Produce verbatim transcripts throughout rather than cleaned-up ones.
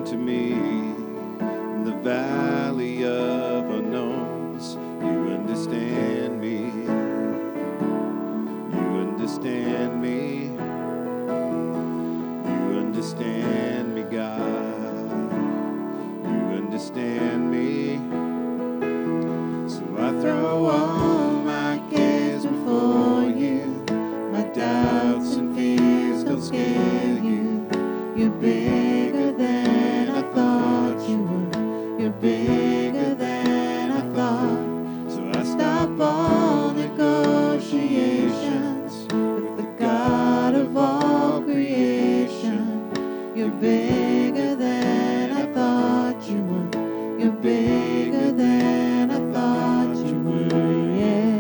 to me in the valley of unknowns. You understand me. You understand me. You understand me, God. You understand me. So I throw all my cares before you. My doubts and fears don't scare you. You're bigger than I thought you were. You're bigger than I thought. So I stop all negotiations with the God of all creation. You're bigger than I thought you were. You're bigger than I thought you were, yeah.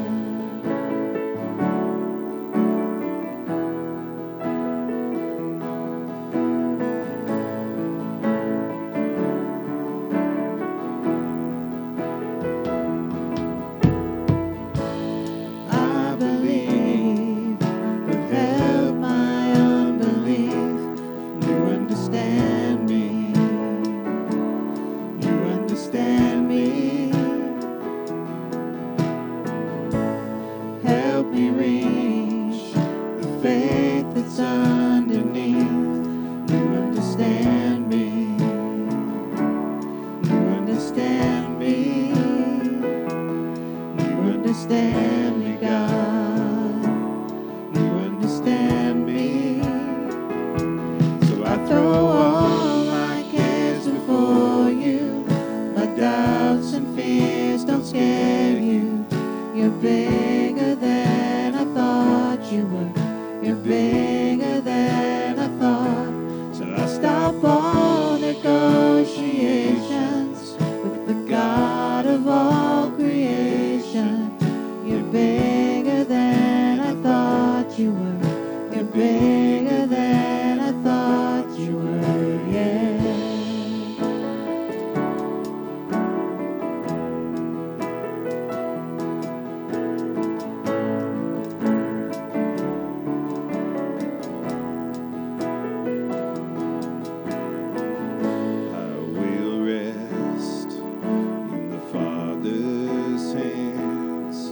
I believe, but help my unbelief. You understand me. You understand me. Help me reach the faith that's underneath. You understand me. You understand me. You understand me, God. You understand me. So I throw all my cares before you. My doubts and fears don't scare you. You're bigger than I thought you were. You're bigger than I thought. So I stop all negotiations with the God of all creation. You're bigger than I thought you were. You're bigger than I thought you were, yeah. I will rest in the Father's hands.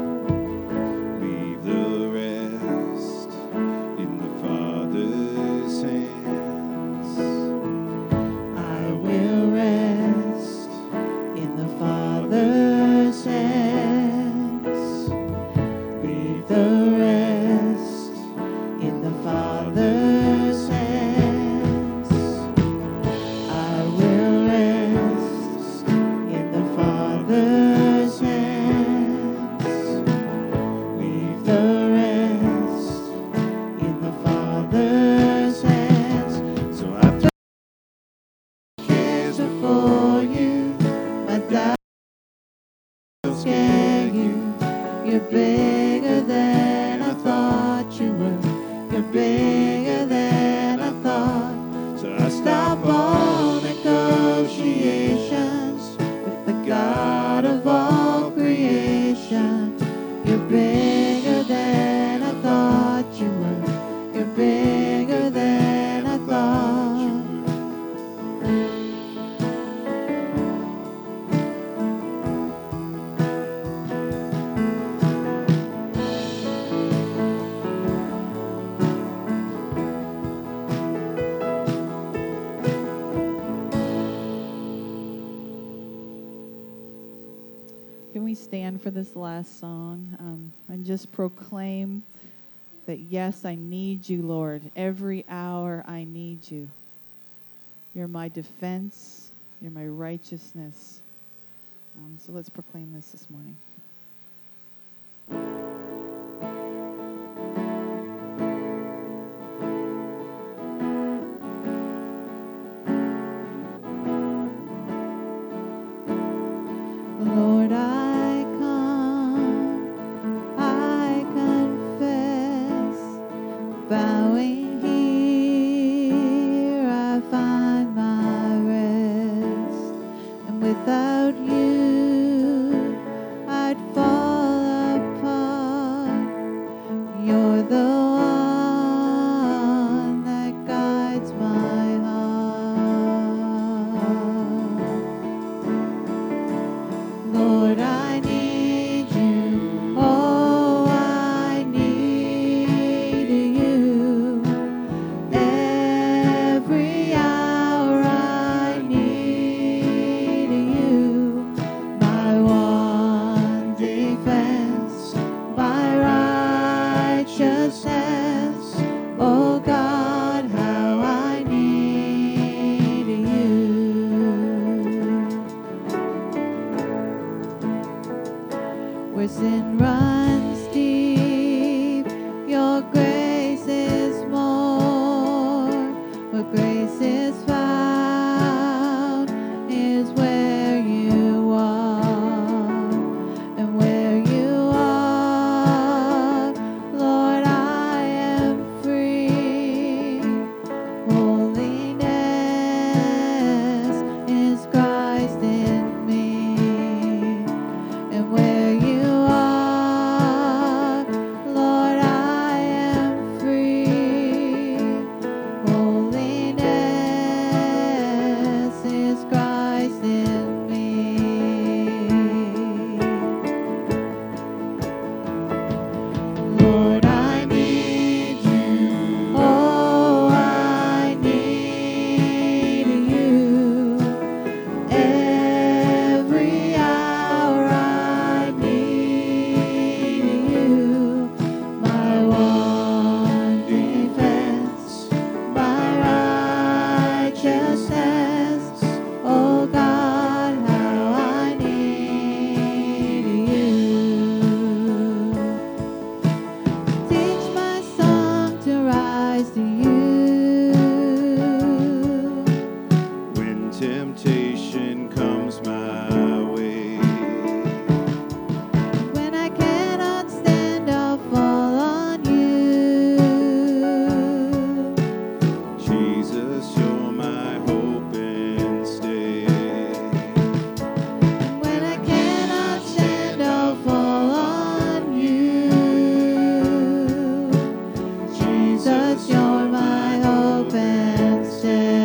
Leave the rest in the Father's hands. I will rest in the Father's hands. Leave the rest in the Father's hands. I will rest in the Father's hands. Leave the rest in the Father's hands. So I throw my cares before you. My doubts don't scare you. You're bigger than I thought you were. You're bigger than I thought. So I stop all negotiations with the God of all creation. You're bigger than I thought you were. You're bigger than I thought you were. Can we stand for this last song um, and just proclaim that, yes, I need you, Lord. Every hour I need you. You're my defense. You're my righteousness. Um, so let's proclaim this this morning. Lord, I come, I confess, bowing here I find my rest, and without you I Every hour I need you, my one defense, my righteousness. Oh God, how I need you. Where sin runs deep, your grace is more. Where grace is found is where you are. And where you are, Lord, I am free. Holiness is Christ in me. And where you are, Lord, I am free. Holiness is Christ in me. Lord, I need you. Oh, I need you. Every hour I need you. My one defense, my righteousness. Oh God, how I need you. Teach my song to rise to you. When temptation comes my way, When I cannot stand, I'll fall on you. Jesus, you're my hope and stay. When I cannot stand, I'll fall on you. Jesus, you're my hope and stay.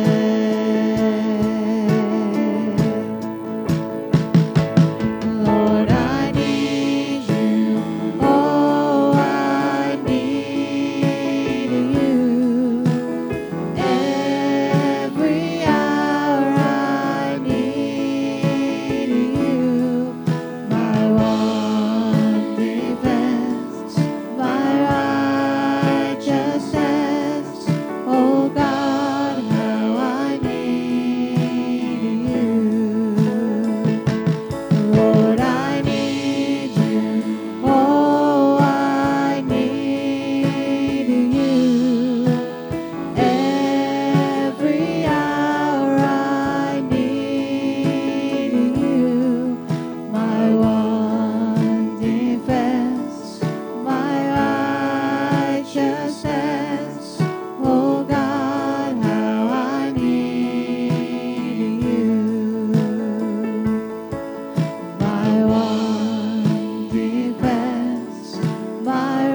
Lord, I need you. Oh, I need you. Every hour I need you. My one defense, my righteousness. Oh God, how I need you. Lord, I need you. Oh, I need you. Every hour I need you. My one defense, my righteousness. Oh God, how I need you. My one defense, my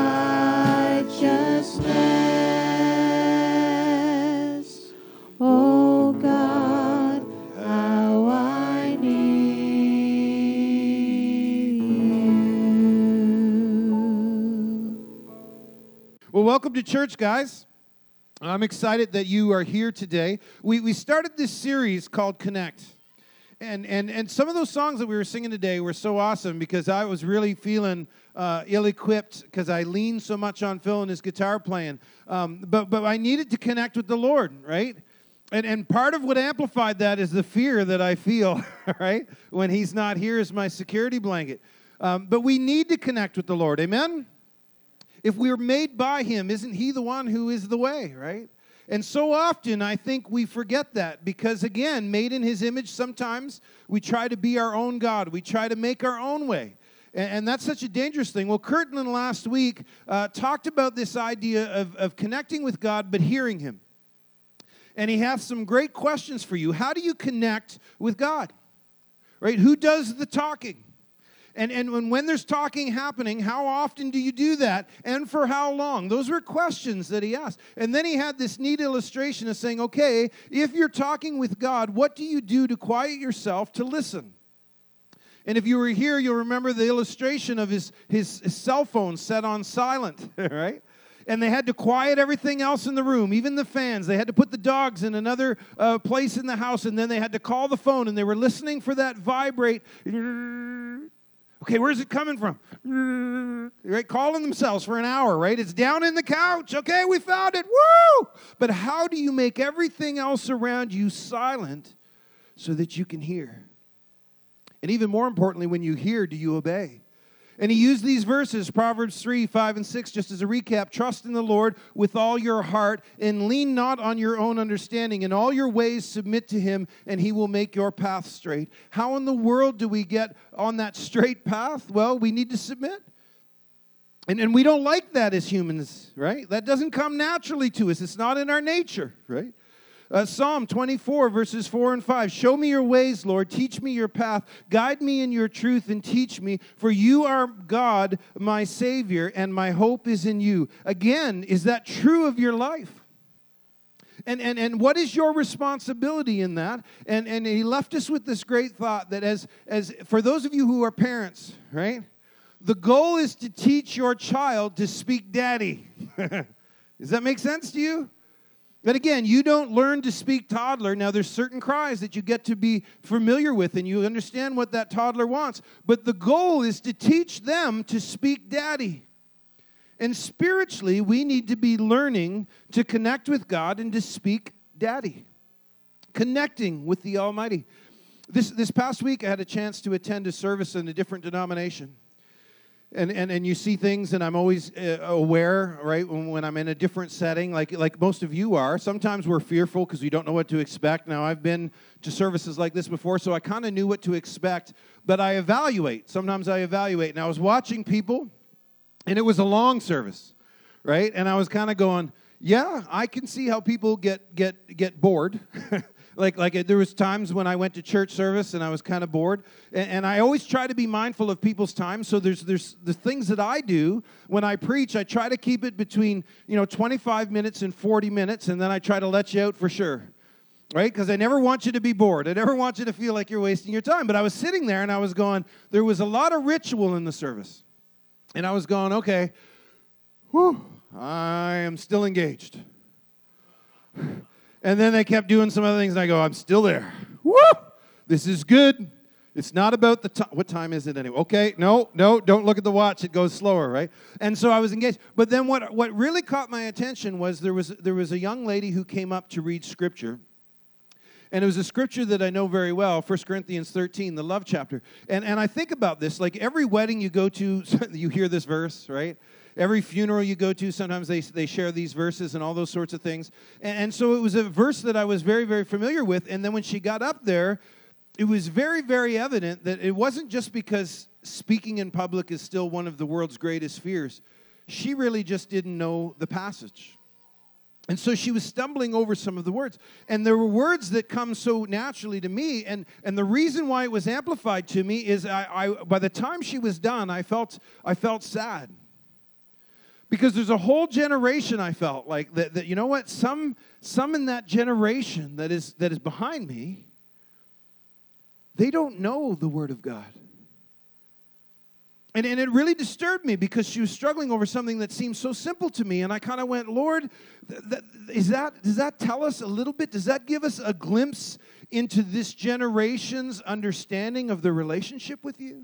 righteousness. Oh God, how I need you. Well, welcome to church, guys. I'm excited that you are here today. We we started this series called Connect. And and and some of those songs that we were singing today were so awesome because I was really feeling uh, ill-equipped because I leaned so much on Phil and his guitar playing. Um, but but I needed to connect with the Lord, right? And and part of what amplified that is the fear that I feel, right, when He's not here as my security blanket. Um, but we need to connect with the Lord, amen? If we are made by Him, isn't He the one who is the way, right? And so often I think we forget that because, again, made in His image, sometimes we try to be our own God. We try to make our own way. And, and that's such a dangerous thing. Well, Kirtland last week uh, talked about this idea of, of connecting with God but hearing Him. And he has some great questions for you. How do you connect with God? Right? Who does the talking? And, and when, when there's talking happening, how often do you do that? And for how long? Those were questions that he asked. And then he had this neat illustration of saying, okay, if you're talking with God, what do you do to quiet yourself to listen? And if you were here, you'll remember the illustration of his, his, his cell phone set on silent, right? And they had to quiet everything else in the room, even the fans. They had to put the dogs in another uh, place in the house, and then they had to call the phone, and they were listening for that vibrate. Okay, where's it coming from? Right, calling themselves for an hour, right? It's down in the couch. Okay, we found it. Woo! But how do you make everything else around you silent so that you can hear? And even more importantly, when you hear, do you obey? And he used these verses, Proverbs three, five, and six, just as a recap. Trust in the Lord with all your heart, and lean not on your own understanding. In all your ways submit to him, and he will make your path straight. How in the world do we get on that straight path? Well, we need to submit. And, and we don't like that as humans, right? That doesn't come naturally to us. It's not in our nature, right? Uh, Psalm twenty-four, verses four and five. Show me your ways, Lord. Teach me your path. Guide me in your truth and teach me. For you are God, my Savior, and my hope is in you. Again, is that true of your life? And, and, and what is your responsibility in that? And, and he left us with this great thought that as, as for those of you who are parents, right? The goal is to teach your child to speak daddy. Does that make sense to you? But again, you don't learn to speak toddler. Now, there's certain cries that you get to be familiar with, and you understand what that toddler wants. But the goal is to teach them to speak daddy. And spiritually, we need to be learning to connect with God and to speak daddy. Connecting with the Almighty. This, this past week, I had a chance to attend a service in a different denomination. And, and and you see things, and I'm always uh, aware, right, when, when I'm in a different setting, like like most of you are. Sometimes we're fearful because we don't know what to expect. Now, I've been to services like this before, so I kind of knew what to expect, but I evaluate. Sometimes I evaluate. And I was watching people, and it was a long service, right? And I was kind of going, yeah, I can see how people get get get bored. Like, like there was times when I went to church service and I was kind of bored. And, and I always try to be mindful of people's time. So there's there's the things that I do when I preach. I try to keep it between, you know, twenty-five minutes and forty minutes. And then I try to let you out for sure. Right? Because I never want you to be bored. I never want you to feel like you're wasting your time. But I was sitting there and I was going, there was a lot of ritual in the service. And I was going, okay, whew, I am still engaged. And then they kept doing some other things, and I go, I'm still there. Woo! This is good. It's not about the time. What time is it anyway? Okay, no, no, don't look at the watch. It goes slower, right? And so I was engaged. But then what, what really caught my attention was there was there was a young lady who came up to read Scripture. And it was a scripture that I know very well, First Corinthians thirteen, the love chapter. And, and I think about this, like every wedding you go to, you hear this verse, right? Every funeral you go to, sometimes they they share these verses and all those sorts of things. And, and so it was a verse that I was very, very familiar with. And then when she got up there, it was very, very evident that it wasn't just because speaking in public is still one of the world's greatest fears. She really just didn't know the passage. And so she was stumbling over some of the words. And there were words that come so naturally to me. And, and the reason why it was amplified to me is I, I by the time she was done, I felt I felt sad. Because there's a whole generation, I felt like, that, that you know what? Some, some in that generation that is that is behind me, they don't know the Word of God. And, and it really disturbed me because she was struggling over something that seemed so simple to me. And I kind of went, Lord, th- th- is that, does that tell us a little bit? Does that give us a glimpse into this generation's understanding of the relationship with you?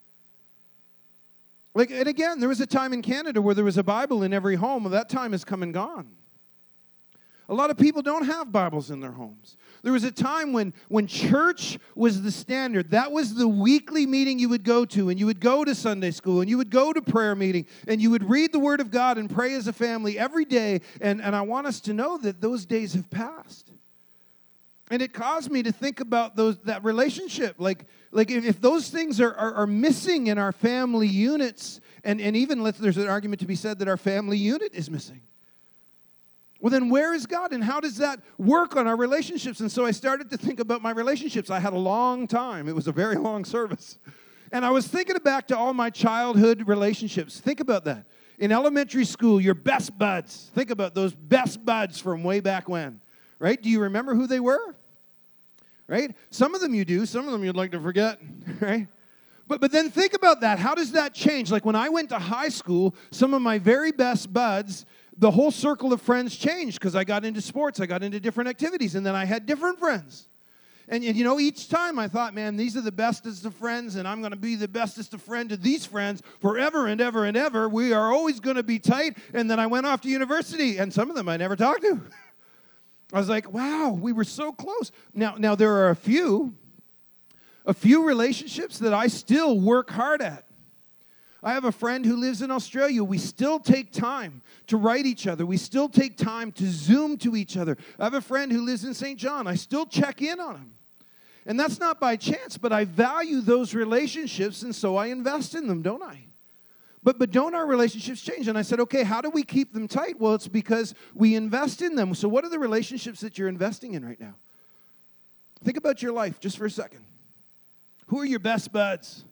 Like, and again, there was a time in Canada where there was a Bible in every home. Well, that time has come and gone. A lot of people don't have Bibles in their homes. There was a time when, when church was the standard. That was the weekly meeting you would go to, and you would go to Sunday school, and you would go to prayer meeting, and you would read the Word of God and pray as a family every day. And, and I want us to know that those days have passed. And it caused me to think about those that relationship. Like, like if, if those things are, are, are missing in our family units, and, and even let's, there's an argument to be said that our family unit is missing. Well, then where is God, and how does that work on our relationships? And so I started to think about my relationships. I had a long time. It was a very long service. And I was thinking back to all my childhood relationships. Think about that. In elementary school, your best buds. Think about those best buds from way back when, right? Do you remember who they were? Right? Some of them you do. Some of them you'd like to forget, right? But but then think about that. How does that change? Like when I went to high school, some of my very best buds, the whole circle of friends changed because I got into sports. I got into different activities, and then I had different friends. And, and, you know, each time I thought, man, these are the bestest of friends, and I'm going to be the bestest of friend to these friends forever and ever and ever. We are always going to be tight. And then I went off to university, and some of them I never talked to. I was like, wow, we were so close. Now, now there are a few, a few relationships that I still work hard at. I have a friend who lives in Australia. We still take time to write each other. We still take time to Zoom to each other. I have a friend who lives in Saint John. I still check in on him. And that's not by chance, but I value those relationships, and so I invest in them, don't I? But, but don't our relationships change? And I said, okay, how do we keep them tight? Well, it's because we invest in them. So what are the relationships that you're investing in right now? Think about your life just for a second. Who are your best buds?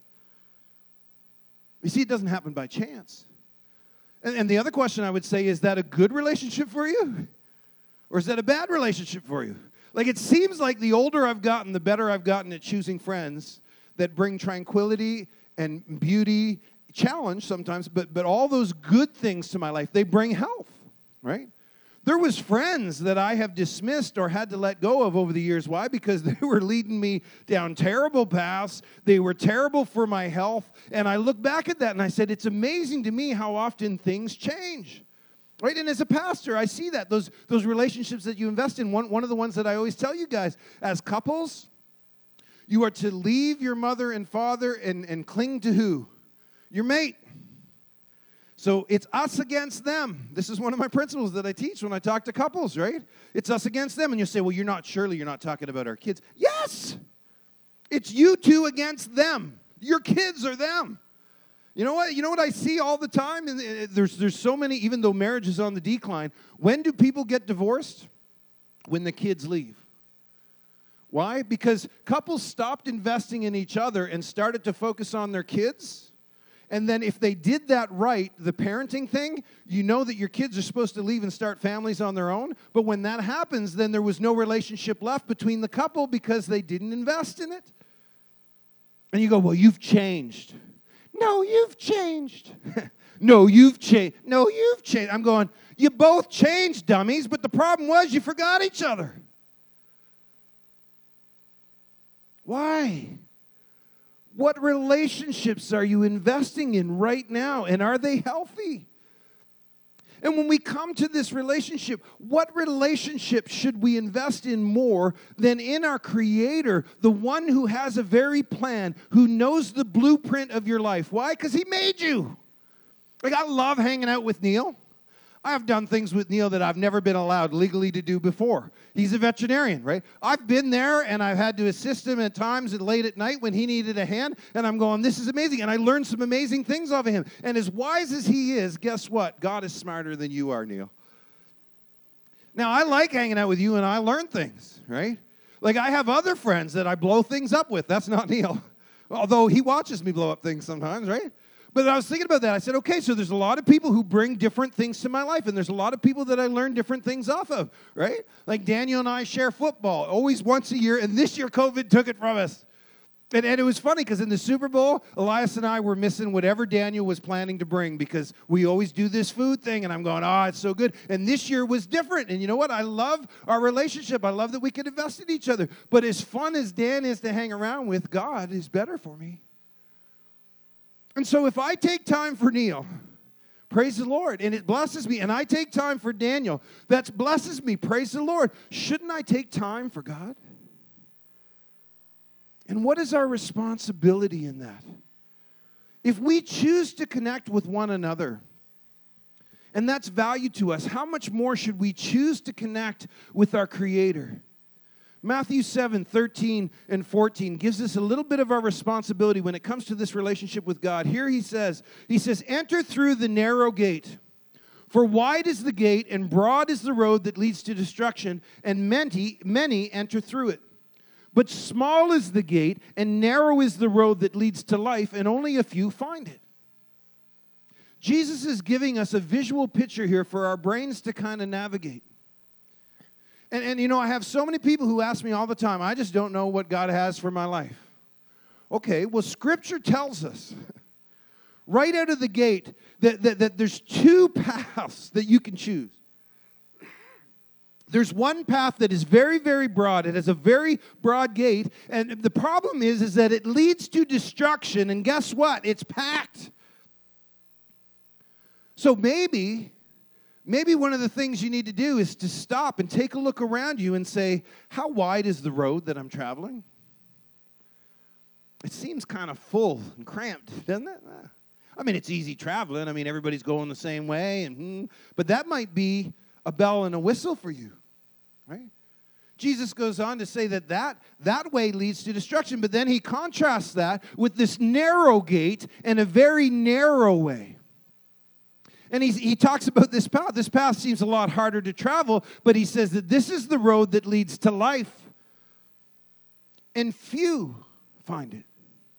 You see, it doesn't happen by chance. And, and the other question I would say, is that a good relationship for you? Or is that a bad relationship for you? Like, it seems like the older I've gotten, the better I've gotten at choosing friends that bring tranquility and beauty, challenge sometimes, but, but all those good things to my life, they bring health, right? There was friends that I have dismissed or had to let go of over the years. Why? Because they were leading me down terrible paths. They were terrible for my health. And I look back at that and I said, it's amazing to me how often things change. Right? And as a pastor, I see that. Those, those relationships that you invest in, one, one of the ones that I always tell you guys, as couples, you are to leave your mother and father and, and cling to who? Your mate. So it's us against them. This is one of my principles that I teach when I talk to couples, right? It's us against them. And you say, well, you're not, surely you're not talking about our kids. Yes! It's you two against them. Your kids are them. You know what? You know what I see all the time? And there's, there's so many, even though marriage is on the decline. When do people get divorced? When the kids leave. Why? Because couples stopped investing in each other and started to focus on their kids. And then if they did that right, the parenting thing, you know that your kids are supposed to leave and start families on their own. But when that happens, then there was no relationship left between the couple because they didn't invest in it. And you go, well, you've changed. No, you've changed. No, you've changed. No, you've changed. I'm going, you both changed, dummies, but the problem was you forgot each other. Why? What relationships are you investing in right now, and are they healthy? And when we come to this relationship, what relationship should we invest in more than in our Creator, the one who has a very plan, who knows the blueprint of your life? Why? Because He made you. Like, I love hanging out with Neil. I have done things with Neil that I've never been allowed legally to do before. He's a veterinarian, right? I've been there, and I've had to assist him at times late at night when he needed a hand, and I'm going, this is amazing, and I learned some amazing things off of him. And as wise as he is, guess what? God is smarter than you are, Neil. Now, I like hanging out with you, and I learn things, right? Like, I have other friends that I blow things up with. That's not Neil, although he watches me blow up things sometimes, right? But I was thinking about that. I said, okay, so there's a lot of people who bring different things to my life, and there's a lot of people that I learn different things off of, right? Like Daniel and I share football, always once a year, and this year COVID took it from us. And, and it was funny because in the Super Bowl, Elias and I were missing whatever Daniel was planning to bring because we always do this food thing, and I'm going, oh, it's so good. And this year was different. And you know what? I love our relationship. I love that we can invest in each other. But as fun as Dan is to hang around with, God is better for me. And so if I take time for Neil, praise the Lord, and it blesses me, and I take time for Daniel, that blesses me, praise the Lord, shouldn't I take time for God? And what is our responsibility in that? If we choose to connect with one another, and that's value to us, how much more should we choose to connect with our Creator? Matthew seven, thirteen and fourteen gives us a little bit of our responsibility when it comes to this relationship with God. Here he says, he says, enter through the narrow gate. For wide is the gate and broad is the road that leads to destruction, and many, many enter through it. But small is the gate and narrow is the road that leads to life, and only a few find it. Jesus is giving us a visual picture here for our brains to kind of navigate. And, and, you know, I have so many people who ask me all the time, I just don't know what God has for my life. Okay, well, Scripture tells us right out of the gate that, that, that there's two paths that you can choose. There's one path that is very, very broad. It has a very broad gate. And the problem is, is that it leads to destruction. And guess what? It's packed. So maybe, maybe one of the things you need to do is to stop and take a look around you and say, how wide is the road that I'm traveling? It seems kind of full and cramped, doesn't it? I mean, it's easy traveling. I mean, everybody's going the same way. and hmm, But that might be a bell and a whistle for you. Right? Jesus goes on to say that, that that way leads to destruction, but then he contrasts that with this narrow gate and a very narrow way. And he's, he talks about this path. This path seems a lot harder to travel, but he says that this is the road that leads to life, and few find it.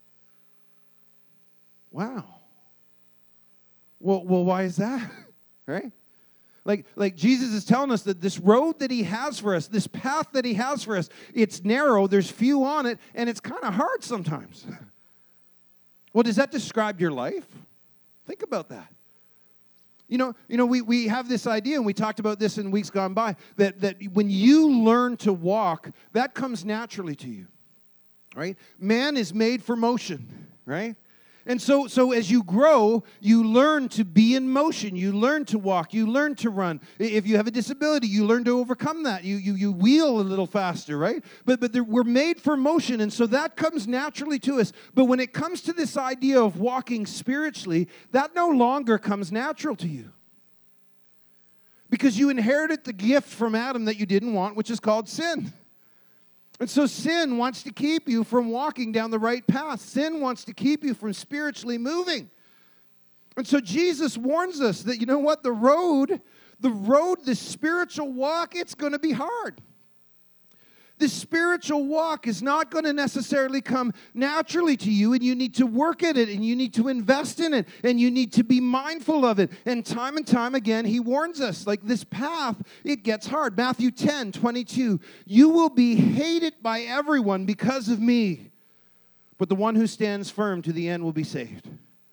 Wow. Well, well, why is that? Right? Like, like Jesus is telling us that this road that he has for us, this path that he has for us, it's narrow, there's few on it, and it's kind of hard sometimes. Well, does that describe your life? Think about that. You know, you know, we, we have this idea, and we talked about this in weeks gone by, that, that when you learn to walk, that comes naturally to you, right? Man is made for motion, right? And so, so as you grow, you learn to be in motion. You learn to walk. You learn to run. If you have a disability, you learn to overcome that. You you you wheel a little faster, right? But but we're made for motion, and so that comes naturally to us. But when it comes to this idea of walking spiritually, that no longer comes natural to you. Because you inherited the gift from Adam that you didn't want, which is called sin. And so sin wants to keep you from walking down the right path. Sin wants to keep you from spiritually moving. And so Jesus warns us that, you know what, the road, the road, the spiritual walk, it's going to be hard. The spiritual walk is not going to necessarily come naturally to you, and you need to work at it, and you need to invest in it, and you need to be mindful of it. And time and time again, he warns us, like this path, it gets hard. Matthew ten twenty-two, you will be hated by everyone because of me, but the one who stands firm to the end will be saved.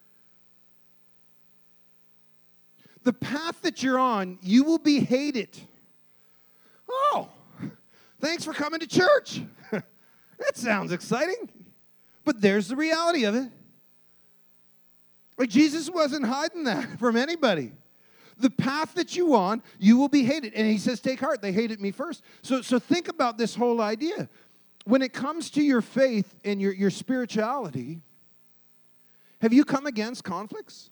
The path that you're on, you will be hated. Oh, thanks for coming to church. That sounds exciting. But there's the reality of it. Like Jesus wasn't hiding that from anybody. The path that you on, you will be hated. And he says, take heart, they hated me first. So, so think about this whole idea. When it comes to your faith and your, your spirituality, have you come against conflicts?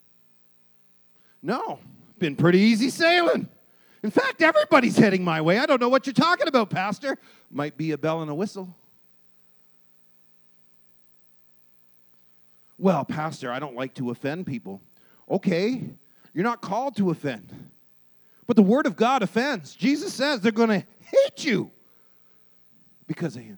No. Been pretty easy sailing. In fact, everybody's heading my way. I don't know what you're talking about, Pastor. Might be a bell and a whistle. Well, Pastor, I don't like to offend people. Okay, you're not called to offend. But the Word of God offends. Jesus says they're going to hate you because of him.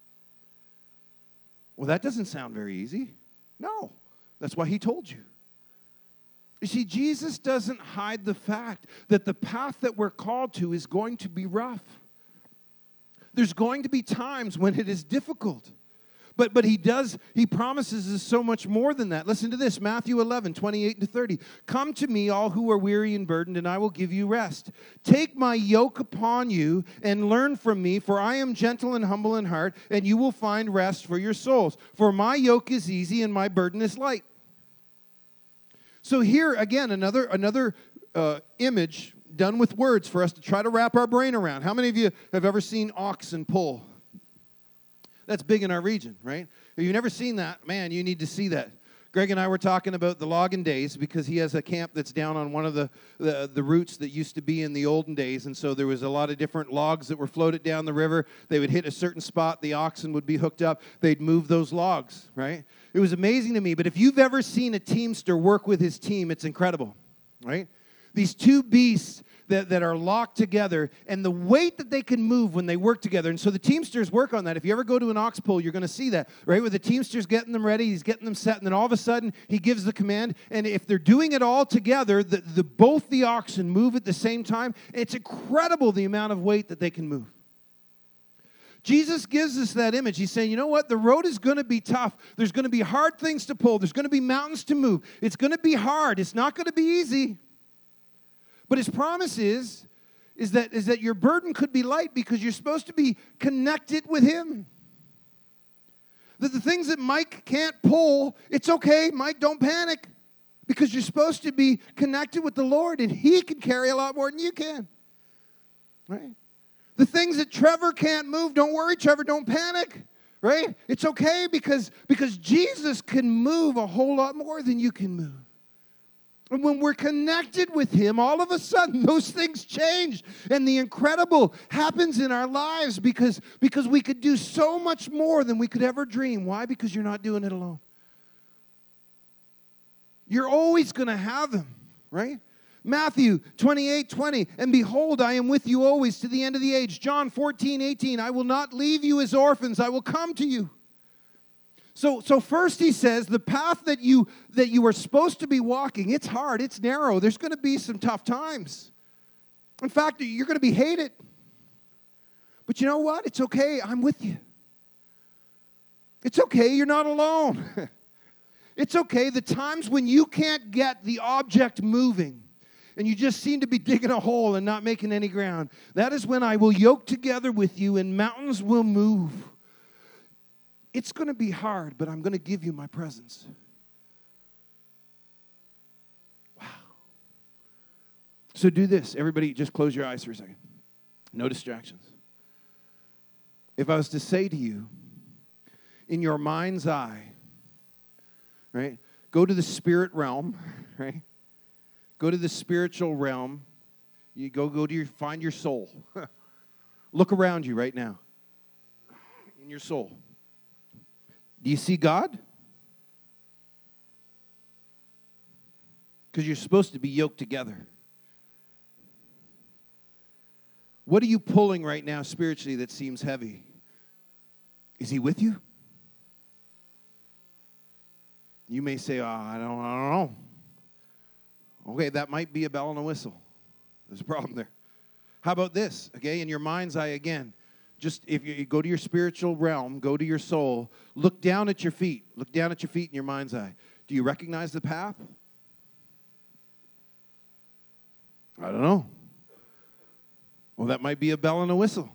Well, that doesn't sound very easy. No, that's why he told you. You see, Jesus doesn't hide the fact that the path that we're called to is going to be rough. There's going to be times when it is difficult. But but he does, he promises us so much more than that. Listen to this, Matthew eleven, twenty-eight to thirty. Come to me, all who are weary and burdened, and I will give you rest. Take my yoke upon you and learn from me, for I am gentle and humble in heart, and you will find rest for your souls. For my yoke is easy and my burden is light. So here, again, another, another uh, image done with words for us to try to wrap our brain around. How many of you have ever seen oxen pull? That's big in our region, right? If you've never seen that, man, you need to see that. Greg and I were talking about the logging days because he has a camp that's down on one of the, the, the routes that used to be in the olden days. And so there was a lot of different logs that were floated down the river. They would hit a certain spot. The oxen would be hooked up. They'd move those logs, right? It was amazing to me. But if you've ever seen a teamster work with his team, it's incredible, right? These two beasts that, that are locked together and the weight that they can move when they work together. And so the teamsters work on that. If you ever go to an ox pull, you're going to see that, right? Where the teamster's getting them ready, he's getting them set, and then all of a sudden he gives the command. And if they're doing it all together, the, the both the oxen move at the same time. It's incredible the amount of weight that they can move. Jesus gives us that image. He's saying, you know what? The road is going to be tough. There's going to be hard things to pull. There's going to be mountains to move. It's going to be hard. It's not going to be easy. But his promise is, is that, is that your burden could be light because you're supposed to be connected with him. That the things that Mike can't pull, it's okay. Mike, don't panic. Because you're supposed to be connected with the Lord, and he can carry a lot more than you can. Right? The things that Trevor can't move, don't worry, Trevor, don't panic. Right? It's okay because, because Jesus can move a whole lot more than you can move. And when we're connected with him, all of a sudden, those things change. And the incredible happens in our lives because, because we could do so much more than we could ever dream. Why? Because you're not doing it alone. You're always going to have him, right? Matthew twenty-eight twenty, and behold, I am with you always to the end of the age. John fourteen eighteen, I will not leave you as orphans. I will come to you. So, so first he says, the path that you, that you are supposed to be walking, it's hard, it's narrow. There's going to be some tough times. In fact, you're going to be hated. But you know what? It's okay. I'm with you. It's okay. You're not alone. It's okay. The times when you can't get the object moving, and you just seem to be digging a hole and not making any ground, that is when I will yoke together with you and mountains will move. It's going to be hard, but I'm going to give you my presence. Wow. So do this. Everybody just close your eyes for a second. No distractions. If I was to say to you, in your mind's eye, right, go to the spirit realm, right? Go to the spiritual realm. You go, go to your, find your soul. Look around you right now. In your soul. Do you see God? Because you're supposed to be yoked together. What are you pulling right now spiritually that seems heavy? Is he with you? You may say, oh, I don't, I don't know. Okay, that might be a bell and a whistle. There's a problem there. How about this? Okay, in your mind's eye again. Just if you go to your spiritual realm, go to your soul, look down at your feet. Look down at your feet in your mind's eye. Do you recognize the path? I don't know. Well, that might be a bell and a whistle.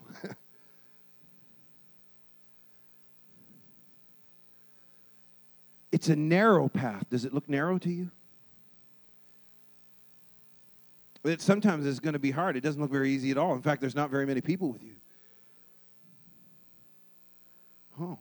It's a narrow path. Does it look narrow to you? It sometimes it's going to be hard. It doesn't look very easy at all. In fact, there's not very many people with you. Oh.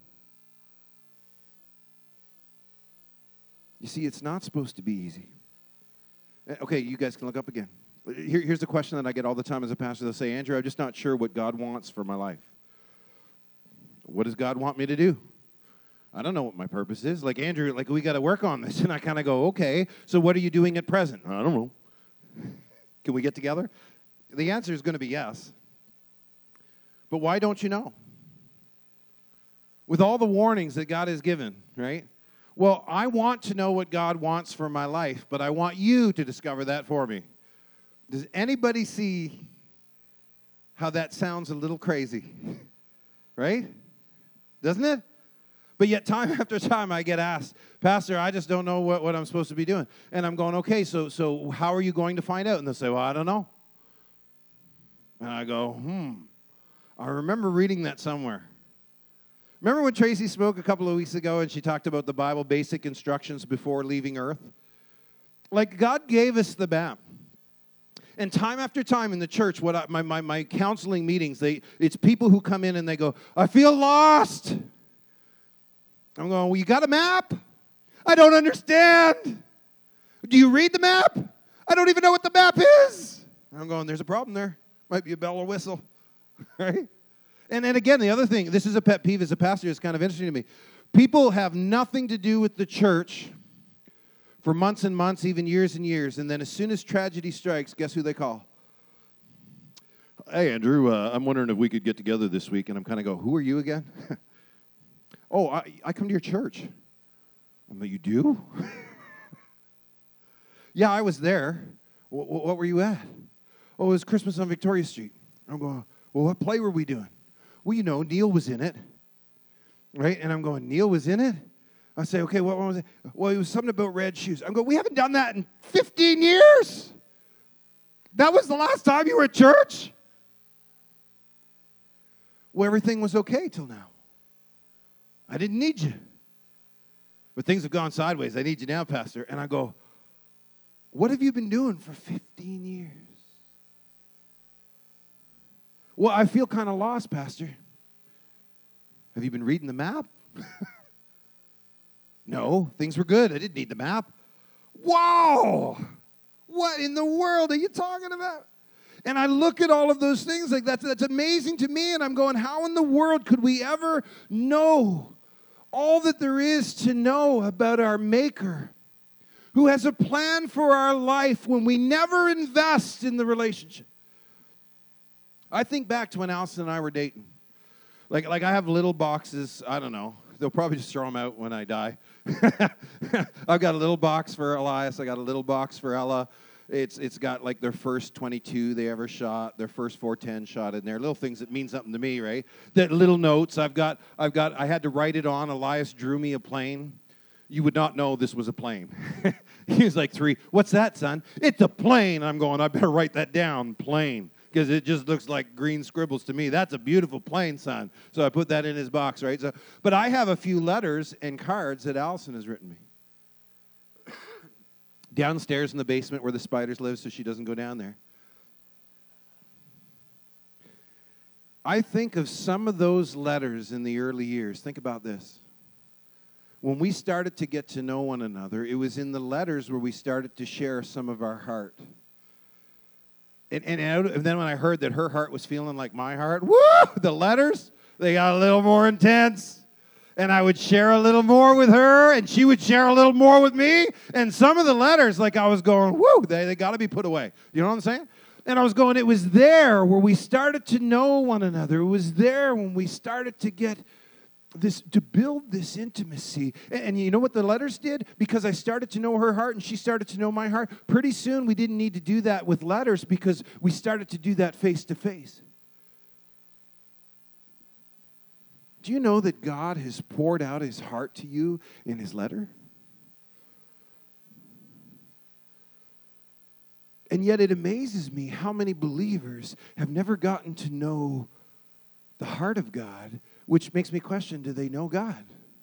You see, it's not supposed to be easy. Okay, you guys can look up again. Here, here's the question that I get all the time as a pastor. They'll say, Andrew, I'm just not sure what God wants for my life. What does God want me to do? I don't know what my purpose is. Like, Andrew, like, we got to work on this. And I kind of go, okay, so what are you doing at present? I don't know. Can we get together? The answer is going to be yes. But why don't you know? With all the warnings that God has given, right? Well, I want to know what God wants for my life, but I want you to discover that for me. Does anybody see how that sounds a little crazy? Right? Doesn't it? But yet time after time I get asked, Pastor, I just don't know what, what I'm supposed to be doing. And I'm going, okay, so so how are you going to find out? And they'll say, well, I don't know. And I go, hmm, I remember reading that somewhere. Remember when Tracy spoke a couple of weeks ago and she talked about the Bible basic instructions before leaving earth? Like, God gave us the map. And time after time in the church, what I, my, my, my counseling meetings, they it's people who come in and they go, I feel lost. I'm going, well, you got a map? I don't understand. Do you read the map? I don't even know what the map is. And I'm going, there's a problem there. Might be a bell or whistle. Right? And then again, the other thing, this is a pet peeve as a pastor, it's kind of interesting to me. People have nothing to do with the church for months and months, even years and years, and then as soon as tragedy strikes, guess who they call? Hey, Andrew, uh, I'm wondering if we could get together this week. And I'm kind of go, who are you again? oh, I, I come to your church. I'm like, you do? yeah, I was there. W- what were you at? Oh, it was Christmas on Victoria Street. I'm going, well, what play were we doing? well, you know, Neil was in it. Right? And I'm going, Neil was in it? I say, okay, what one was it? Well, it was something about red shoes. I'm going, we haven't done that in fifteen years. That was the last time you were at church? Well, everything was okay till now. I didn't need you. But things have gone sideways. I need you now, Pastor. And I go, what have you been doing for fifteen years? Well, I feel kind of lost, Pastor. Have you been reading the map? No, things were good. I didn't need the map. Wow! What in the world are you talking about? And I look at all of those things like that's, that's amazing to me, and I'm going, how in the world could we ever know all that there is to know about our Maker, who has a plan for our life when we never invest in the relationship? I think back to when Allison and I were dating. Like, like I have little boxes, I don't know. They'll probably just throw them out when I die. I've got a little box for Elias. I got a little box for Ella. It's It's got like their first twenty-two they ever shot, their first four ten shot in there. Little things that mean something to me, right? That little notes. I've got, I've got, I had to write it on. Elias drew me a plane. You would not know this was a plane. He was like three. What's that, son? It's a plane. I'm going, I better write that down, plane. Because it just looks like green scribbles to me. That's a beautiful plane, son. So I put that in his box, right? So, but I have a few letters and cards that Allison has written me. Downstairs in the basement where the spiders live, so she doesn't go down there. I think of some of those letters in the early years. Think about this. When we started to get to know one another, it was in the letters where we started to share some of our heart. And, and, and then when I heard that her heart was feeling like my heart, woo, the letters, they got a little more intense. And I would share a little more with her, and she would share a little more with me. And some of the letters, like I was going, woo, they, they got to be put away. You know what I'm saying? And I was going, it was there where we started to know one another. It was there when we started to get this, to build this intimacy. And, and you know what the letters did? Because I started to know her heart and she started to know my heart. Pretty soon we didn't need to do that with letters because we started to do that face to face. Do you know that God has poured out his heart to you in his letter? And yet it amazes me how many believers have never gotten to know the heart of God, which makes me question, do they know God?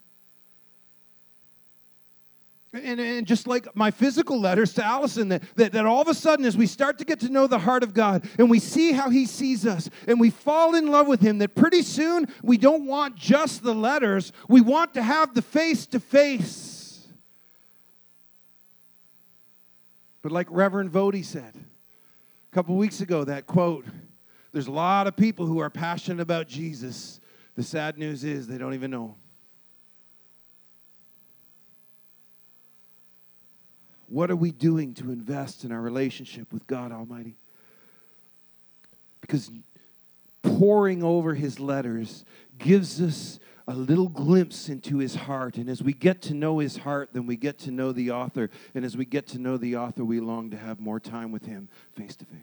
And, and just like my physical letters to Allison, that, that, that all of a sudden as we start to get to know the heart of God and we see how he sees us and we fall in love with him, that pretty soon we don't want just the letters, we want to have the face-to-face. But like Reverend Vody said a couple weeks ago, that quote, there's a lot of people who are passionate about Jesus. The sad news is they don't even know him. What are we doing to invest in our relationship with God Almighty? Because poring over his letters gives us a little glimpse into his heart. And as we get to know his heart, then we get to know the author. And as we get to know the author, we long to have more time with him face to face.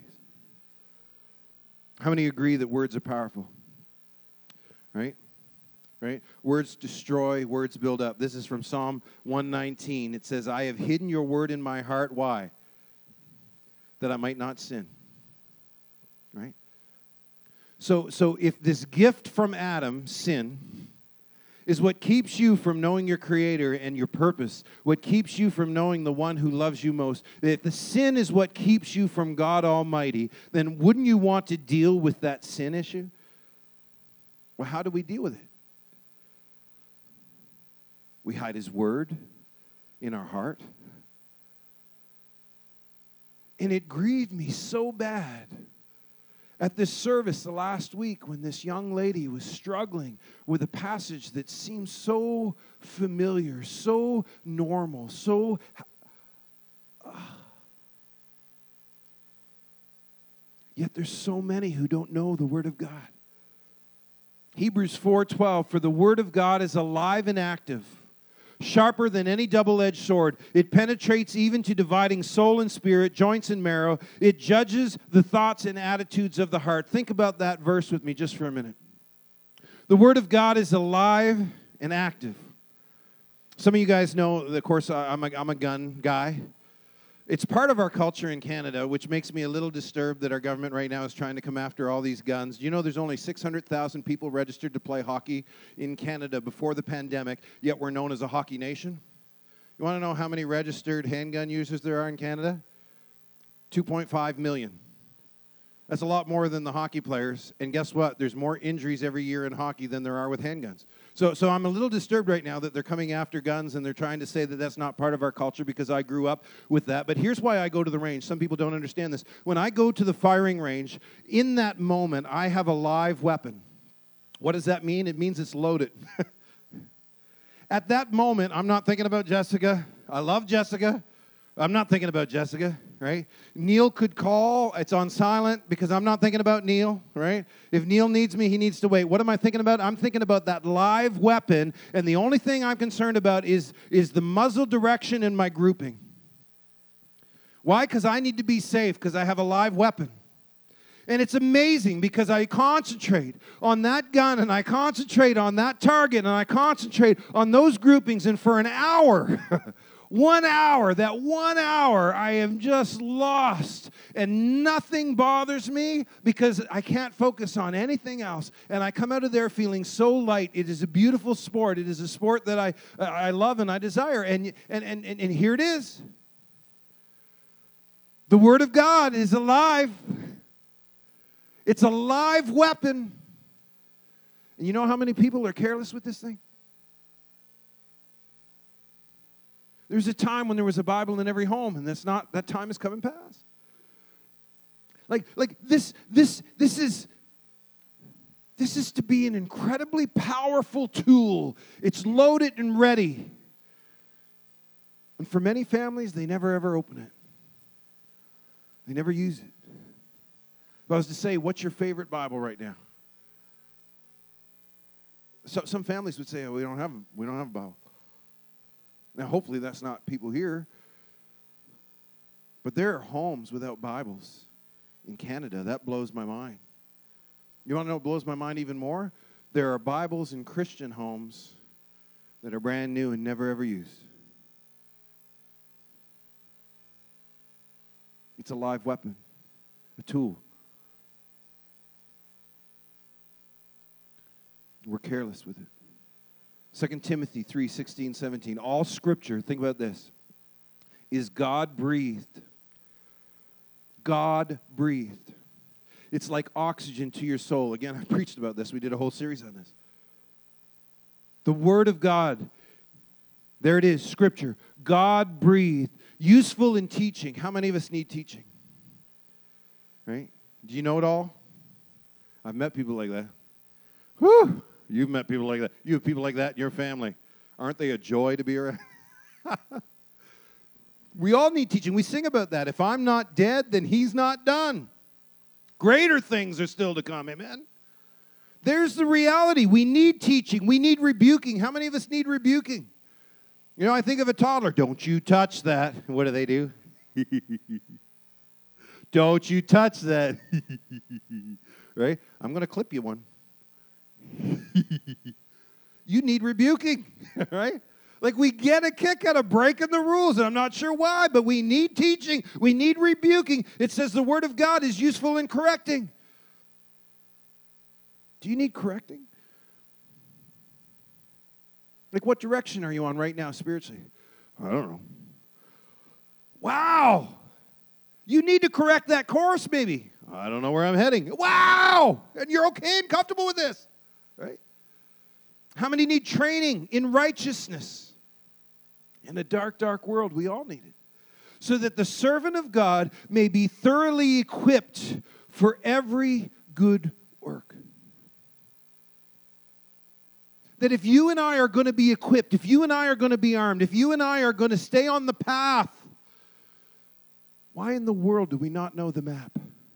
How many agree that words are powerful? Right? Right? Words destroy, words build up. This is from Psalm one nineteen. It says, I have hidden your word in my heart. Why? That I might not sin. Right? So, so if this gift from Adam, sin, is what keeps you from knowing your Creator and your purpose, what keeps you from knowing the one who loves you most, if the sin is what keeps you from God Almighty, then wouldn't you want to deal with that sin issue? Well, how do we deal with it? We hide his word in our heart. And it grieved me so bad at this service the last week when this young lady was struggling with a passage that seemed so familiar, so normal, so... Uh, yet there's so many who don't know the Word of God. Hebrews four twelve, for the Word of God is alive and active, sharper than any double-edged sword. It penetrates even to dividing soul and spirit, joints and marrow. It judges the thoughts and attitudes of the heart. Think about that verse with me just for a minute. The Word of God is alive and active. Some of you guys know, of course, I'm a, I'm a gun guy. It's part of our culture in Canada, which makes me a little disturbed that our government right now is trying to come after all these guns. You know there's only six hundred thousand people registered to play hockey in Canada before the pandemic, yet we're known as a hockey nation? You want to know how many registered handgun users there are in Canada? two point five million. That's a lot more than the hockey players. And guess what? There's more injuries every year in hockey than there are with handguns. So so I'm a little disturbed right now that they're coming after guns and they're trying to say that that's not part of our culture because I grew up with that. But here's why I go to the range. Some people don't understand this. When I go to the firing range, in that moment, I have a live weapon. What does that mean? It means it's loaded. At that moment, I'm not thinking about Jessica. I love Jessica. I'm not thinking about Jessica, right? Neil could call. It's on silent because I'm not thinking about Neil, right? If Neil needs me, he needs to wait. What am I thinking about? I'm thinking about that live weapon, and the only thing I'm concerned about is, is the muzzle direction in my grouping. Why? Because I need to be safe because I have a live weapon. And it's amazing because I concentrate on that gun and I concentrate on that target and I concentrate on those groupings, and for an hour... One hour, that one hour, I am just lost, and nothing bothers me because I can't focus on anything else, and I come out of there feeling so light. It is a beautiful sport. It is a sport that I I love and I desire, and and and and, and here it is. The Word of God is alive. It's a live weapon. And you know how many people are careless with this thing? There's a time when there was a Bible in every home, and that's not, that time is coming past. Like, like this, this, this is, this is to be an incredibly powerful tool. It's loaded and ready. And for many families, they never ever open it. They never use it. If I was to say, what's your favorite Bible right now? So, some families would say, oh, we don't have, we don't have a Bible. Now, hopefully that's not people here. But there are homes without Bibles in Canada. That blows my mind. You want to know what blows my mind even more? There are Bibles in Christian homes that are brand new and never ever used. It's a live weapon, a tool. We're careless with it. Second Timothy three, sixteen, seventeen. All Scripture, think about this, is God-breathed. God-breathed. It's like oxygen to your soul. Again, I preached about this. We did a whole series on this. The Word of God, there it is, Scripture. God-breathed. Useful in teaching. How many of us need teaching? Right? Do you know it all? I've met people like that. Whew! You've met people like that. You have people like that in your family. Aren't they a joy to be around? We all need teaching. We sing about that. If I'm not dead, then he's not done. Greater things are still to come. Amen? There's the reality. We need teaching. We need rebuking. How many of us need rebuking? You know, I think of a toddler. Don't you touch that. What do they do? Don't you touch that. Right? I'm going to clip you one. You need rebuking, right? Like we get a kick out of breaking the rules, and I'm not sure why, but we need teaching. We need rebuking. It says the Word of God is useful in correcting. Do you need correcting? Like what direction are you on right now spiritually? I don't know. Wow. You need to correct that course maybe. I don't know where I'm heading. Wow. And you're okay and comfortable with this. Right? How many need training in righteousness? In a dark, dark world, we all need it. So that the servant of God may be thoroughly equipped for every good work. That if you and I are going to be equipped, if you and I are going to be armed, if you and I are going to stay on the path, why in the world do we not know the map?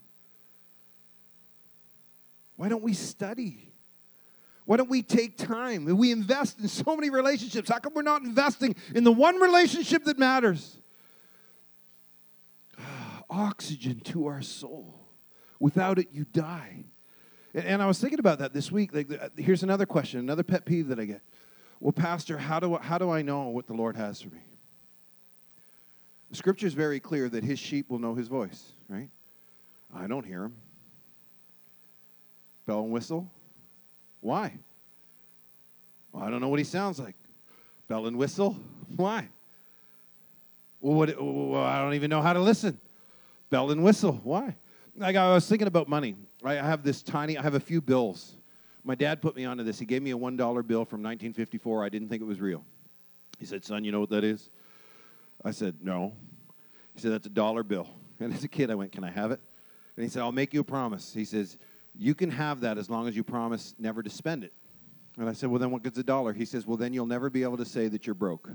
Why don't we study? Why don't we take time? We invest in so many relationships. How come we're not investing in the one relationship that matters? Oxygen to our soul. Without it, you die. And, and I was thinking about that this week. Like, uh, here's another question, another pet peeve that I get. Well, Pastor, how do, how do I know what the Lord has for me? The Scripture is very clear that his sheep will know his voice, right? I don't hear him. Bell and whistle. Why? Well, I don't know what he sounds like. Bell and whistle. Why? Well, what, well, I don't even know how to listen. Bell and whistle. Why? Like, I was thinking about money. Right? I have this tiny, I have a few bills. My dad put me onto this. He gave me a one dollar bill from nineteen fifty-four. I didn't think it was real. He said, son, you know what that is? I said, no. He said, that's a dollar bill. And as a kid, I went, can I have it? And he said, I'll make you a promise. He says, you can have that as long as you promise never to spend it. And I said, well, then what good's a dollar? He says, well, then you'll never be able to say that you're broke.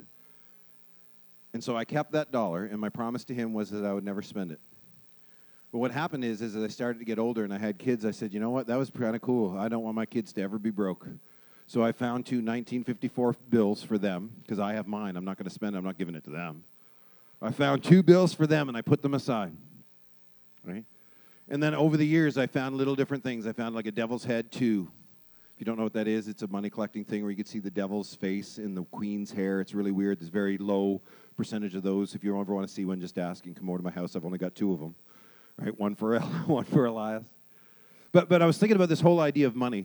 And so I kept that dollar, and my promise to him was that I would never spend it. But what happened is, is as I started to get older and I had kids, I said, you know what, that was kind of cool. I don't want my kids to ever be broke. So I found two nineteen fifty-four bills for them, because I have mine. I'm not going to spend it. I'm not giving it to them. I found two bills for them, and I put them aside. Right? And then over the years, I found little different things. I found like a devil's head, too. If you don't know what that is, it's a money collecting thing where you can see the devil's face in the queen's hair. It's really weird. There's very low percentage of those. If you ever want to see one, just ask and come over to my house. I've only got two of them. Right? One for one for Elias. But but I was thinking about this whole idea of money.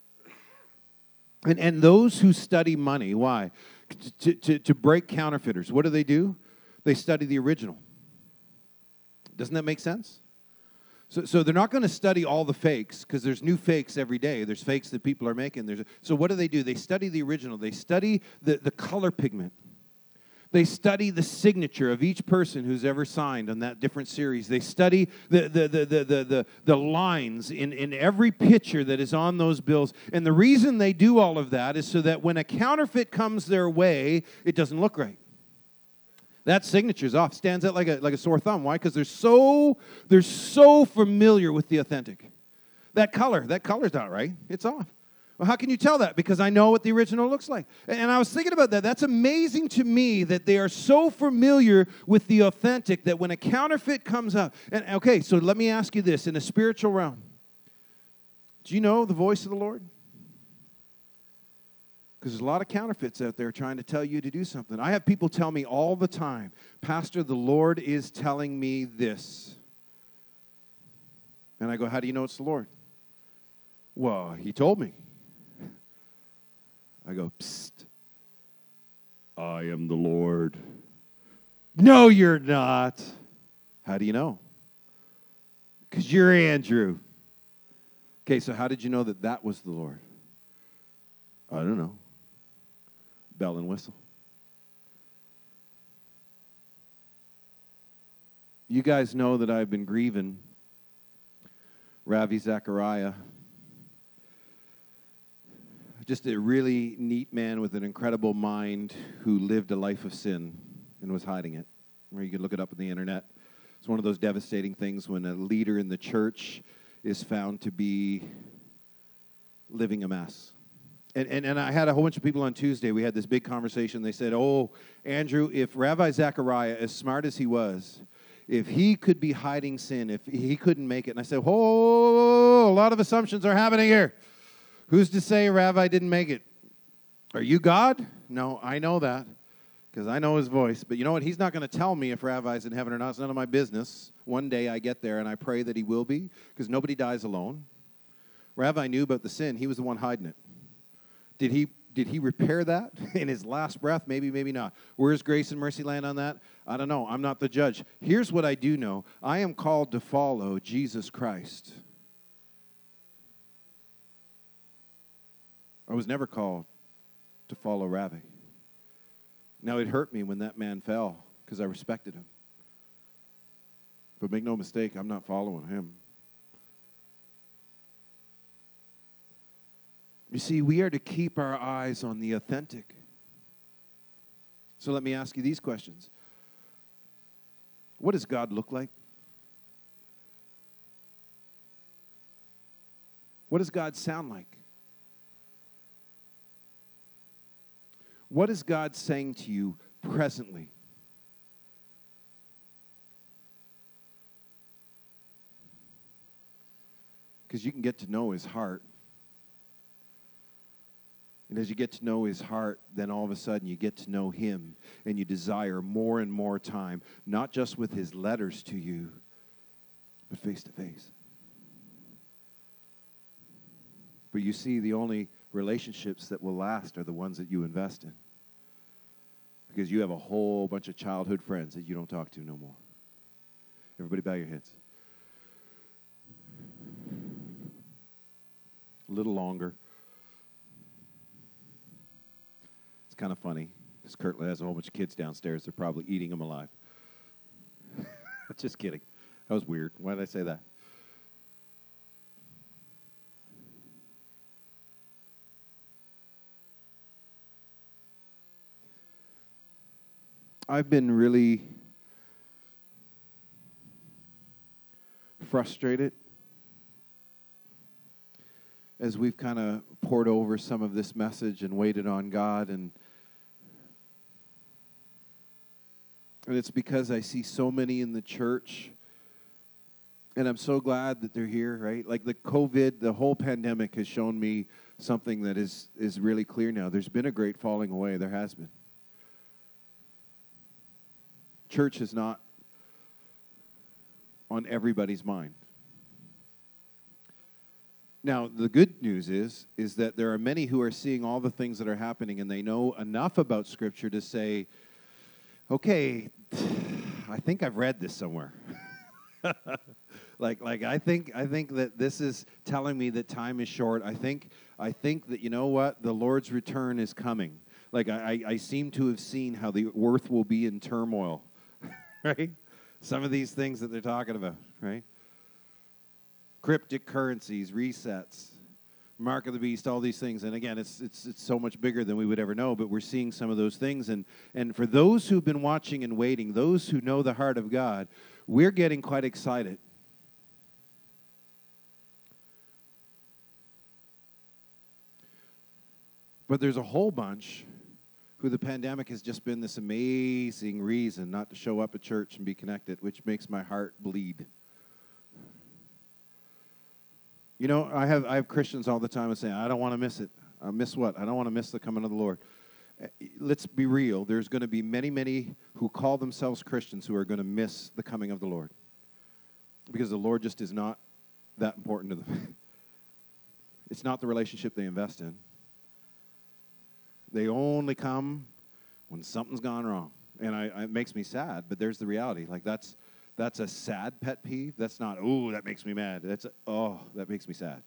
And and those who study money, why? To, to, to break counterfeiters. What do they do? They study the original. Doesn't that make sense? So, so they're not going to study all the fakes, because there's new fakes every day. There's fakes that people are making. There's, so what do they do? They study the original. They study the, the color pigment. They study the signature of each person who's ever signed on that different series. They study the, the, the, the, the, the, the lines in, in every picture that is on those bills. And the reason they do all of that is so that when a counterfeit comes their way, it doesn't look right. That signature's off. Stands out like a like a sore thumb. Why? Because they're so they're so familiar with the authentic. That color, that color's not right. It's off. Well, how can you tell that? Because I know what the original looks like. And I was thinking about that. That's amazing to me that they are so familiar with the authentic that when a counterfeit comes up. And okay, so let me ask you this in a spiritual realm. Do you know the voice of the Lord? Because there's a lot of counterfeits out there trying to tell you to do something. I have people tell me all the time, Pastor, the Lord is telling me this. And I go, how do you know it's the Lord? Well, he told me. I go, psst. I am the Lord. No, you're not. How do you know? Because you're Andrew. Okay, so how did you know that that was the Lord? I don't know. Bell and whistle. You guys know that I've been grieving Ravi Zachariah. Just a really neat man with an incredible mind who lived a life of sin and was hiding it. Or you could look it up on the internet. It's one of those devastating things when a leader in the church is found to be living a mess. And, and and I had a whole bunch of people on Tuesday. We had this big conversation. They said, oh, Andrew, if Rabbi Zachariah, as smart as he was, if he could be hiding sin, if he couldn't make it. And I said, oh, a lot of assumptions are happening here. Who's to say Rabbi didn't make it? Are you God? No, I know that because I know his voice. But you know what? He's not going to tell me if Rabbi's in heaven or not. It's none of my business. One day I get there, and I pray that he will be because nobody dies alone. Rabbi knew about the sin. He was the one hiding it. Did he did he repair that in his last breath? Maybe, maybe not. Where's grace and mercy land on that? I don't know. I'm not the judge. Here's what I do know. I am called to follow Jesus Christ. I was never called to follow Ravi. Now, it hurt me when that man fell because I respected him. But make no mistake, I'm not following him. You see, we are to keep our eyes on the authentic. So let me ask you these questions. What does God look like? What does God sound like? What is God saying to you presently? Because you can get to know his heart. And as you get to know his heart, then all of a sudden you get to know him, and you desire more and more time, not just with his letters to you, but face to face. But you see, the only relationships that will last are the ones that you invest in. Because you have a whole bunch of childhood friends that you don't talk to no more. Everybody bow your heads. A little longer. It's kind of funny, because Kirtland has a whole bunch of kids downstairs. They're probably eating them alive. Just kidding. That was weird. Why did I say that? I've been really frustrated as we've kind of poured over some of this message and waited on God, and and it's because I see so many in the church, and I'm so glad that they're here, right? Like the COVID, the whole pandemic has shown me something that is is really clear now. There's been a great falling away. There has been. Church is not on everybody's mind. Now, the good news is, is that there are many who are seeing all the things that are happening, and they know enough about Scripture to say, okay, I think I've read this somewhere. like, like I think, I think that this is telling me that time is short. I think, I think that, you know what, the Lord's return is coming. Like, I, I seem to have seen how the earth will be in turmoil, right? Some of these things that they're talking about, right? Cryptic currencies, resets, mark of the beast, all these things. And again, it's it's it's so much bigger than we would ever know, but we're seeing some of those things. And, and for those who've been watching and waiting, those who know the heart of God, we're getting quite excited. But there's a whole bunch who the pandemic has just been this amazing reason not to show up at church and be connected, which makes my heart bleed. You know, I have I have Christians all the time that say, I don't want to miss it. I miss what? I don't want to miss the coming of the Lord. Let's be real. There's going to be many, many who call themselves Christians who are going to miss the coming of the Lord. Because the Lord just is not that important to them. It's not the relationship they invest in. They only come when something's gone wrong. And I, it makes me sad, but there's the reality. Like, that's that's a sad pet peeve. That's not, oh, that makes me mad. That's, a, oh, that makes me sad.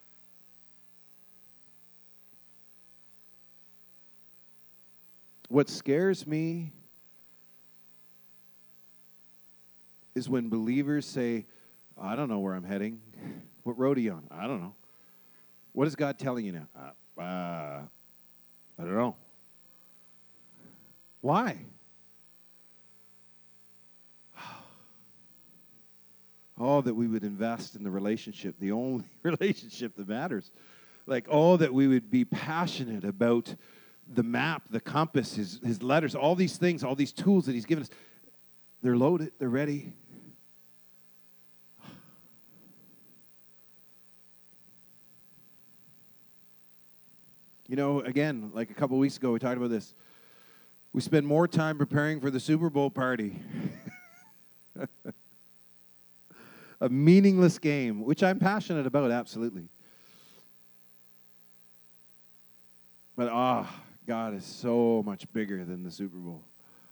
What scares me is when believers say, I don't know where I'm heading. What road are you on? I don't know. What is God telling you now? Uh, uh, I don't know. Why? Oh, that we would invest in the relationship, the only relationship that matters. Like, oh, that we would be passionate about the map, the compass, his, his letters, all these things, all these tools that he's given us. They're loaded, they're ready. You know, again, like a couple weeks ago, we talked about this. We spend more time preparing for the Super Bowl party. A meaningless game, which I'm passionate about, absolutely. But, ah, oh, God is so much bigger than the Super Bowl.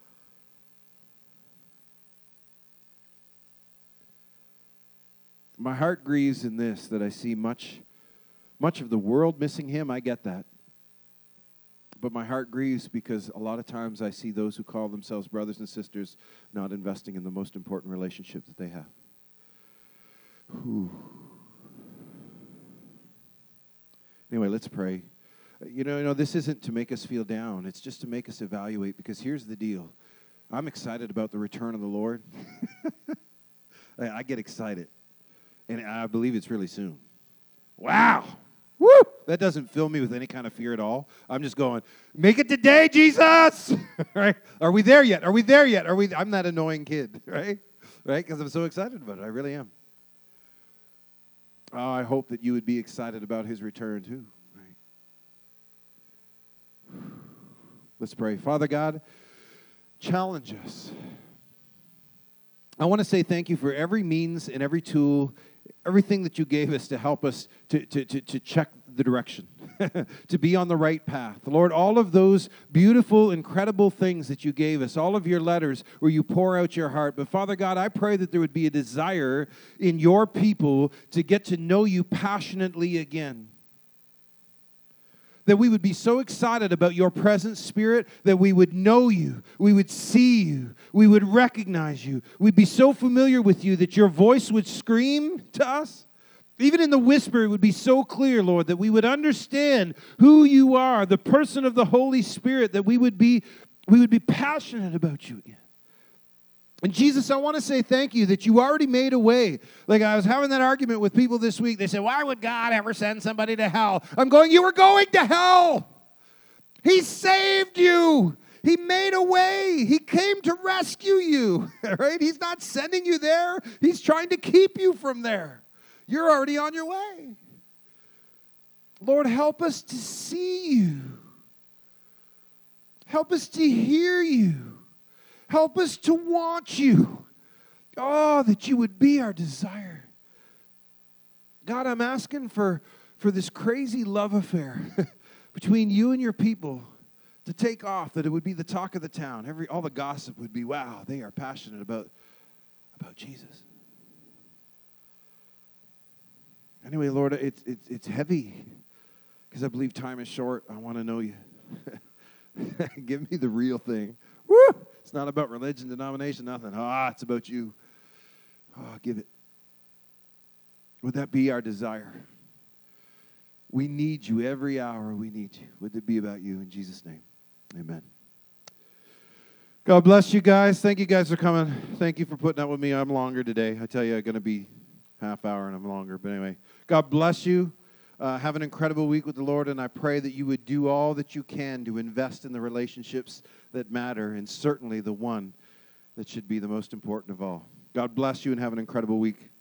My heart grieves in this, that I see much, much of the world missing him. I get that. But my heart grieves because a lot of times I see those who call themselves brothers and sisters not investing in the most important relationship that they have. Whew. Anyway, let's pray. You know, you know, this isn't to make us feel down. It's just to make us evaluate, because here's the deal. I'm excited about the return of the Lord. I, I get excited. And I believe it's really soon. Wow. Woo! That doesn't fill me with any kind of fear at all. I'm just going, make it today, Jesus! Right? Are we there yet? Are we there yet? Are we? I'm that annoying kid, right? Right? Because I'm so excited about it. I really am. Oh, I hope that you would be excited about his return too. Right? Let's pray. Father God, challenge us. I want to say thank you for every means and every tool, everything that you gave us to help us to, to, to, to check the direction, to be on the right path. Lord, all of those beautiful, incredible things that you gave us, all of your letters where you pour out your heart. But Father God, I pray that there would be a desire in your people to get to know you passionately again. That we would be so excited about your present Spirit that we would know you, we would see you, we would recognize you. We'd be so familiar with you that your voice would scream to us. Even in the whisper, it would be so clear, Lord, that we would understand who you are, the person of the Holy Spirit, that we would be, we would be passionate about you again. And Jesus, I want to say thank you that you already made a way. Like I was having that argument with people this week. They said, why would God ever send somebody to hell? I'm going, you were going to hell. He saved you. He made a way. He came to rescue you, right? He's not sending you there. He's trying to keep you from there. You're already on your way. Lord, help us to see you. Help us to hear you. Help us to want you. Oh, that you would be our desire. God, I'm asking for, for this crazy love affair between you and your people to take off, that it would be the talk of the town. Every all the gossip would be, wow, they are passionate about, about Jesus. Anyway, Lord, it's, it's, it's heavy because I believe time is short. I want to know you. Give me the real thing. Woo! It's not about religion, denomination, nothing. Ah, it's about you. Oh, give it. Would that be our desire? We need you every hour. We need you. Would it be about you? In Jesus' name, amen. God bless you guys. Thank you guys for coming. Thank you for putting up with me. I'm longer today. I tell you, I'm going to be half hour and I'm longer. But anyway, God bless you. Uh, have an incredible week with the Lord, and I pray that you would do all that you can to invest in the relationships that matter, and certainly the one that should be the most important of all. God bless you and have an incredible week.